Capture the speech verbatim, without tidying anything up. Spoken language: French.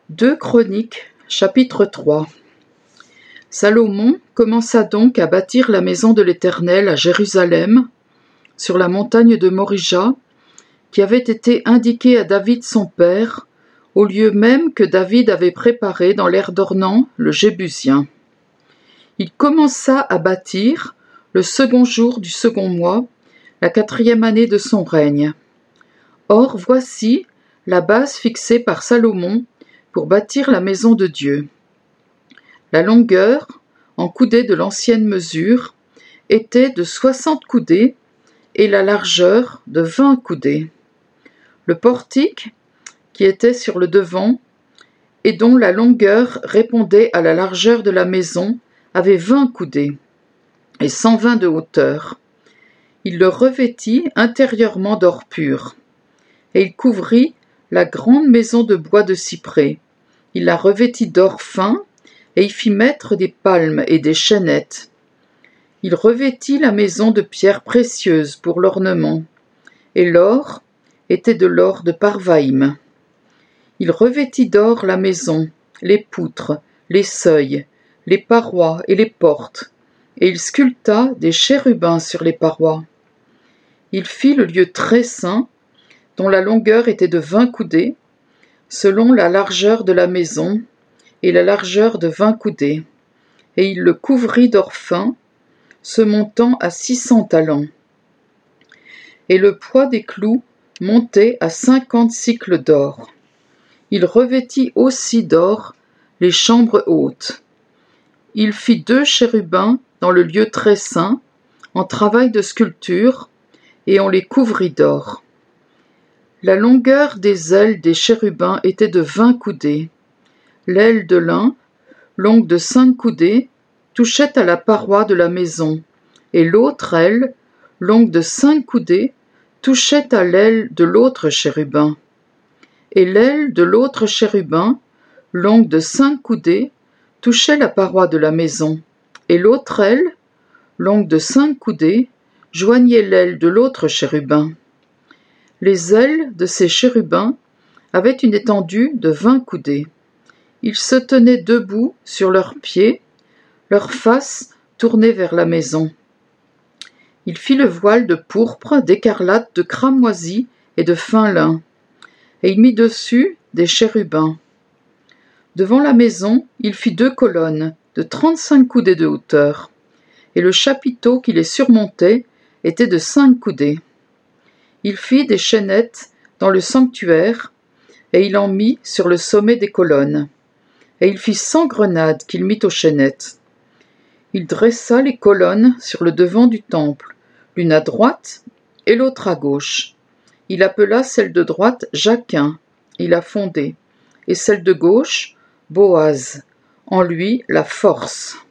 deux Chroniques, chapitre trois. Salomon commença donc à bâtir la maison de l'Éternel à Jérusalem, sur la montagne de Morija, qui avait été indiquée à David son père, au lieu même que David avait préparé dans l'aire d'Ornan, le Jébusien. Il commença à bâtir le second jour du second mois, la quatrième année de son règne. Or voici la base fixée par Salomon pour bâtir la maison de Dieu. La longueur, en coudées de l'ancienne mesure, était de soixante coudées et la largeur de vingt coudées. Le portique, qui était sur le devant, et dont la longueur répondait à la largeur de la maison, avait vingt coudées et cent vingt de hauteur. Il le revêtit intérieurement d'or pur, et il couvrit la grande maison de bois de cyprès. Il la revêtit d'or fin, et y fit mettre des palmes et des chênettes. Il revêtit la maison de pierres précieuses pour l'ornement, et l'or était de l'or de Parvaïm. Il revêtit d'or la maison, les poutres, les seuils, les parois et les portes, et il sculpta des chérubins sur les parois. Il fit le lieu très saint, dont la longueur était de vingt coudées, selon la largeur de la maison, et la largeur de vingt coudées, et il le couvrit d'or fin, se montant à six cents talents. Et le poids des clous montait à cinquante sicles d'or. Il revêtit aussi d'or les chambres hautes. Il fit deux chérubins dans le lieu très saint, en travail de sculpture, et on les couvrit d'or. La longueur des ailes des chérubins était de vingt coudées. L'aile de l'un, longue de cinq coudées, touchait à la paroi de la maison, et l'autre aile, longue de cinq coudées, touchait à l'aile de l'autre chérubin. Et l'aile de l'autre chérubin, longue de cinq coudées, touchait la paroi de la maison, et l'autre aile, longue de cinq coudées, joignait l'aile de l'autre chérubin. Les ailes de ces chérubins avaient une étendue de vingt coudées. Ils se tenaient debout sur leurs pieds, leurs faces tournées vers la maison. Il fit le voile de pourpre, d'écarlate, de cramoisi et de fin lin, et il mit dessus des chérubins. Devant la maison, il fit deux colonnes de trente-cinq coudées de hauteur, et le chapiteau qui les surmontait était de cinq coudées. Il fit des chaînettes dans le sanctuaire, et il en mit sur le sommet des colonnes. Et il fit cent grenades qu'il mit aux chaînettes. Il dressa les colonnes sur le devant du temple, l'une à droite et l'autre à gauche. Il appela celle de droite Jachin, il la fondait, et celle de gauche Boaz, en lui la force.